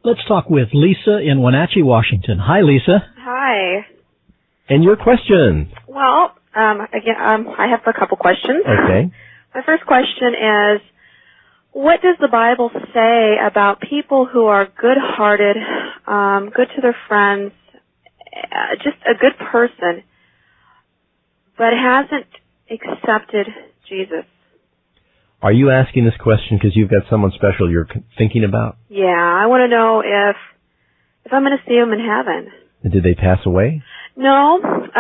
Let's talk with Lisa in Wenatchee, Washington. Hi, Lisa. Hi. And your question? Well, I have a couple questions. Okay. My first question is, what does the Bible say about people who are good-hearted, good to their friends, just a good person, but hasn't accepted Jesus? Are you asking this question because you've got someone special you're thinking about? Yeah, I want to know if I'm going to see them in heaven. And did they pass away? No,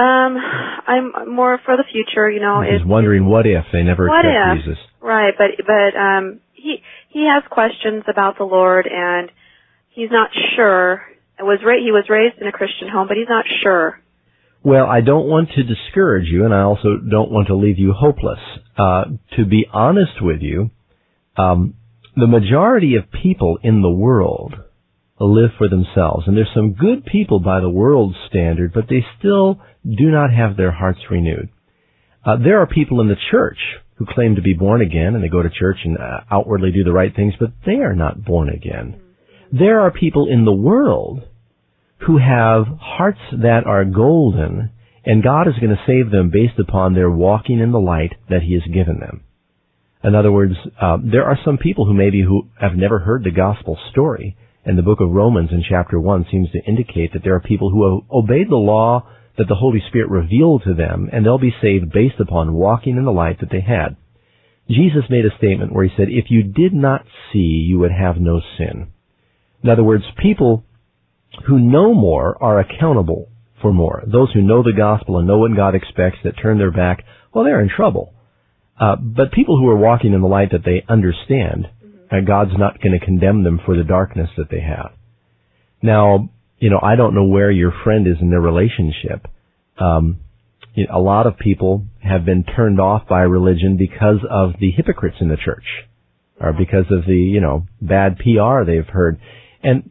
I'm more for the future. I was wondering what if they never accept Jesus. Right, but he has questions about the Lord, and he's not sure. He was raised in a Christian home, but he's not sure. Well, I don't want to discourage you, and I also don't want to leave you hopeless. To be honest with you, the majority of people in the world live for themselves. And there's some good people by the world's standard, but they still do not have their hearts renewed. There are people in the church who claim to be born again, and they go to church and outwardly do the right things, but they are not born again. There are people in the world who have hearts that are golden, and God is going to save them based upon their walking in the light that He has given them. In other words, there are some people who have never heard the gospel story, and the book of Romans in chapter 1 seems to indicate that there are people who have obeyed the law that the Holy Spirit revealed to them, and they'll be saved based upon walking in the light that they had. Jesus made a statement where He said, if you did not see, you would have no sin. In other words, people who know more are accountable for more. Those who know the gospel and know what God expects, that turn their back, well, they're in trouble. But people who are walking in the light that they understand, God's not going to condemn them for the darkness that they have. Now, I don't know where your friend is in their relationship. A lot of people have been turned off by religion because of the hypocrites in the church, or because of the, bad PR they've heard. And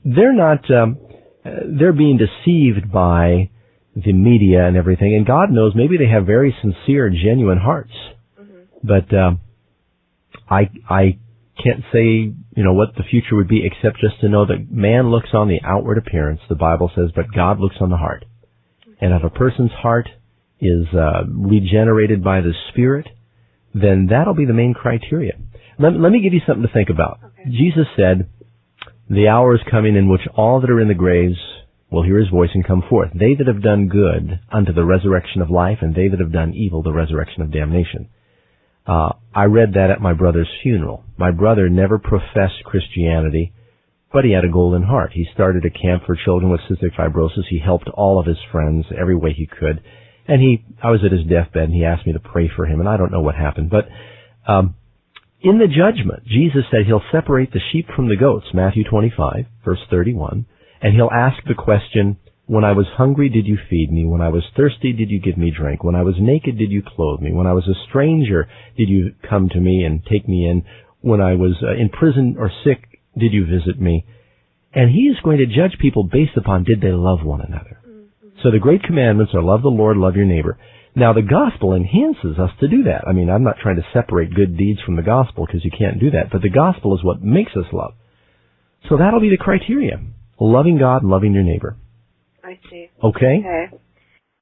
they're being deceived by the media and everything. And God knows, maybe they have very sincere, genuine hearts. But I can't say, what the future would be, except just to know that man looks on the outward appearance, the Bible says, but God looks on the heart. And if a person's heart is regenerated by the Spirit, then that'll be the main criteria. Let me give you something to think about. Okay. Jesus said, the hour is coming in which all that are in the graves will hear His voice and come forth. They that have done good unto the resurrection of life, and they that have done evil, the resurrection of damnation. I read that at my brother's funeral. My brother never professed Christianity, but he had a golden heart. He started a camp for children with cystic fibrosis. He helped all of his friends every way he could. And I was at his deathbed, and he asked me to pray for him, and I don't know what happened. But in the judgment, Jesus said He'll separate the sheep from the goats, Matthew 25, verse 31, and He'll ask the question, when I was hungry, did you feed me? When I was thirsty, did you give me drink? When I was naked, did you clothe me? When I was a stranger, did you come to me and take me in? When I was in prison or sick, did you visit me? And He is going to judge people based upon, did they love one another? So the great commandments are love the Lord, love your neighbor. Now the gospel enhances us to do that. I mean, I'm not trying to separate good deeds from the gospel, because you can't do that. But the gospel is what makes us love. So that'll be the criteria. Loving God and loving your neighbor. I see. Okay? Okay.